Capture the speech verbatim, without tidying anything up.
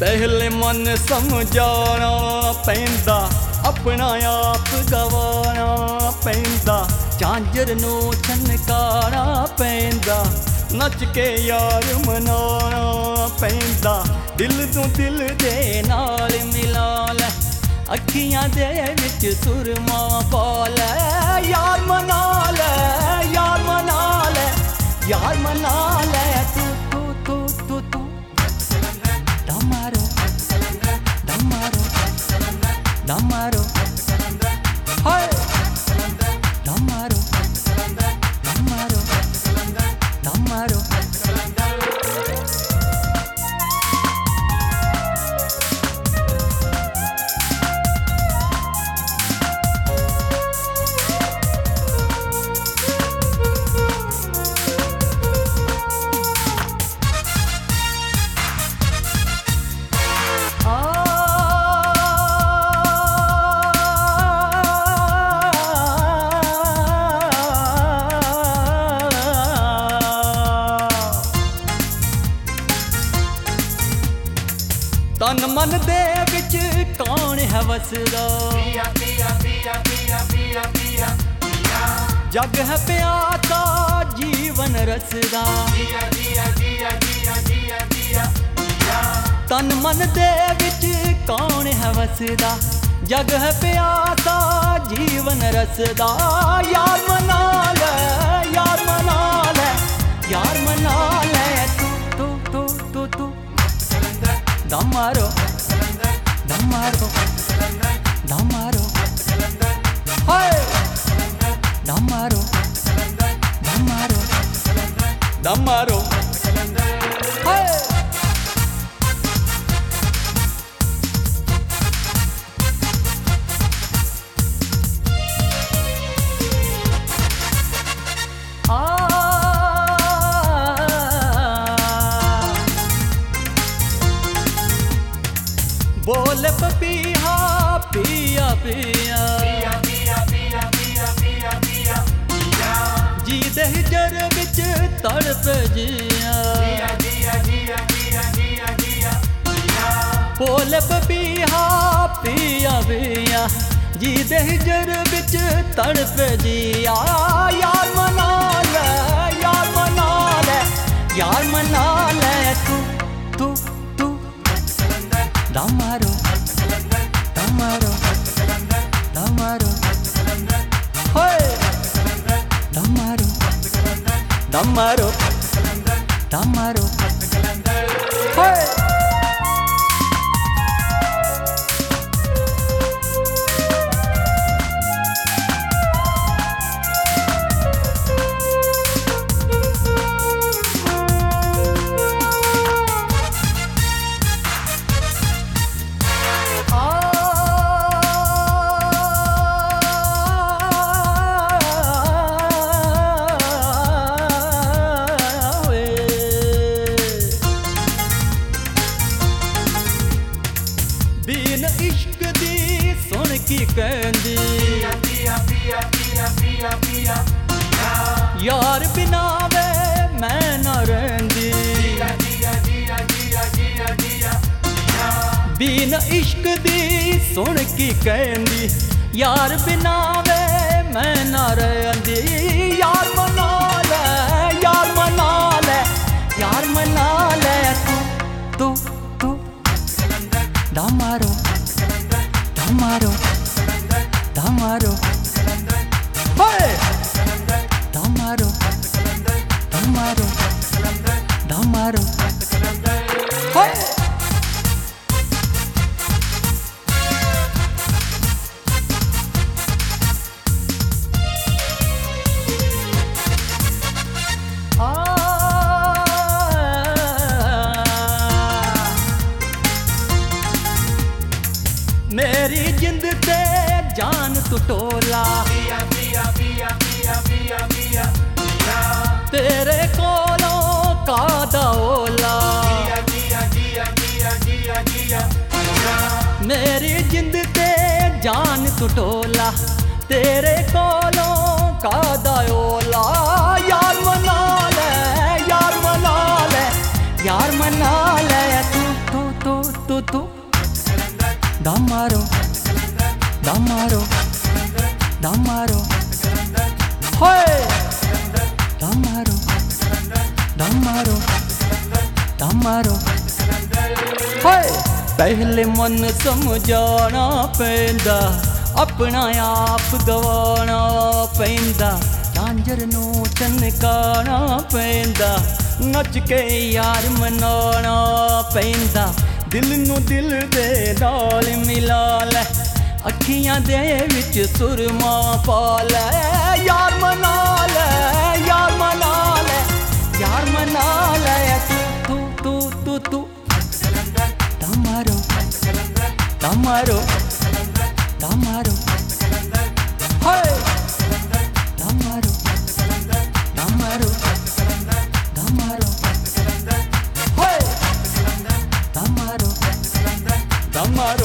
पहले मन समझाना पैंदा, अपना आप गवाना पैंदा, झांझर नू छनकाना पैंदा, नच के यार मनाना पैंदा, दिल तू दिल दे नाल मिला लै, अखियां दे विच सुरमा पा लै, यार मना लै, यार मना लै, यार मना लै, तू तू तू तू तू दमारो दमारो दमारो हाय दमारो दमारो दमारो तन मन दे विच कौन है वसदा, जग है प्यासा जीवन रसदा, तन मन दे विच कौन है वसदा, जग है प्यासा जीवन रसदा, यार मना लै, यार मना लै, यार मना लै, तू तू तू तू तू दमारो दमारो दमारो हाय दमारो दमारो दमारो हाय बोल पपीहा पिया पिया जी दे जर विच तड़प जिया, बोल पपीहा पिया पिया जी दे जर विच तड़प जिया, यार मना लै, यार मना लै, यार मना लै, तू तू तू दमारो दमारो दमारो हाय दमारो दमारो दमारो हाय बीन इश्क दी सुन की कहंदी, यार बिना वे मैं न रहंदी, बीन इश्क दी सुन की कहंदी, यार बिना वे मैं न रहंदी, यार मना लै, यार मना लै, यार मना लै, तू तू तू दमारो दमारो दमारो हाय दमारो दमारो दमारो हाय मेरी जिंद ते जान तू टोला, तेरे कोलों कादा ओला, मेरी जिंद ते जान तू टोला, तेरे कोलों कादा ओला, यार मना लै, यार मना लै, यार मना लै, तू तू तू तू तू दम मारो दम मारो दम मारो होए दम मारो दम मारो दम मारो होए पहले मन समझाना पैंदा अपना आप गवाना पैंदा झांझर नू चनकाना पैंदा नच के यार मनाना पैंदा दिल नू दिल दे नाल मिला लै अखियां दे विच सुरमा पा लै यार मना लै यार मना लै यार मना लै तू तू तू तू तू दम मारो दम मारो दम मारो हाय दम मारो दम मारो दम मारो हाय दम मारो दम मारो